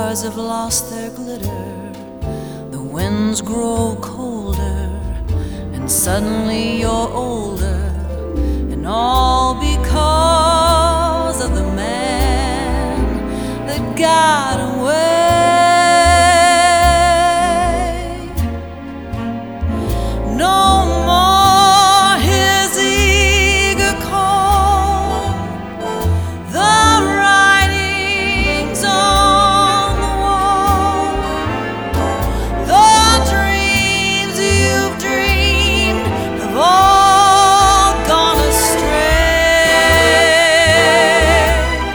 stars have lost their glitter, the winds grow colder, and suddenly you're older, and all because of the man that got away. No more his eager call, the writings on the wall, the dreams you've dreamed have all gone astray.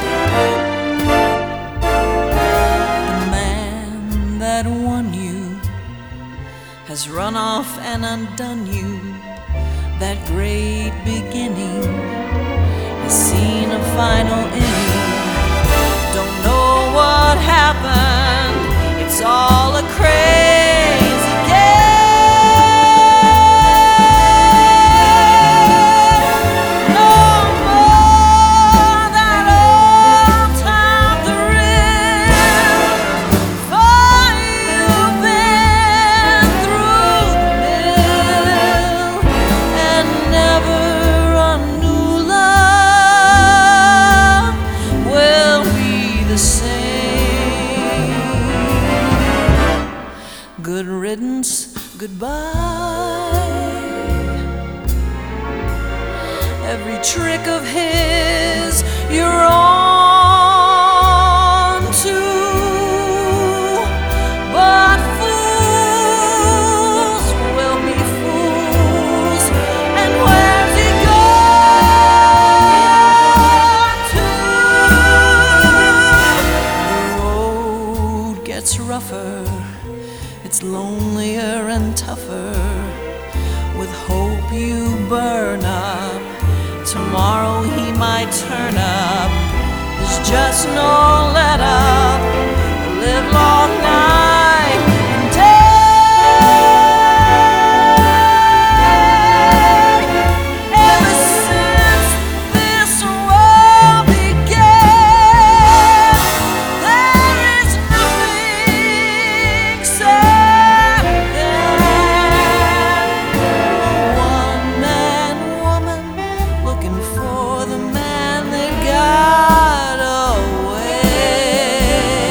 The man that won you has run off and undone you. That great beginning has seen a final ending. Don't know what happened, it's all a crazy game. No more that old time thrill, for you've been through the mill, and never a new love will be the same. Good riddance, goodbye. Every trick of his you're on to, but fools will be fools, and where's he gone to? The road gets rougher, it's lonelier and tougher. With hope you burn up, tomorrow he might turn up. There's just no let up, live long night and day. Ever since this world began, there is nothing sad than a one-man woman looking for the man that got away.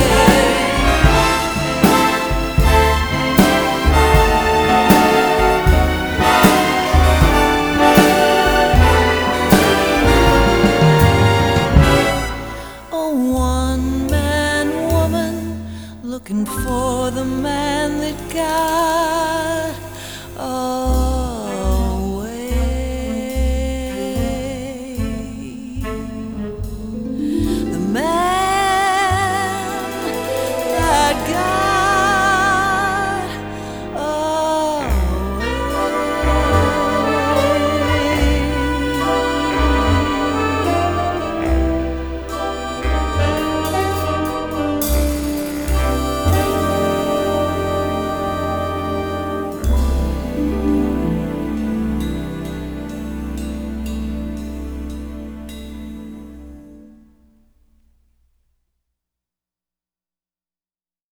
A one-man woman looking for the man that got away. The man that got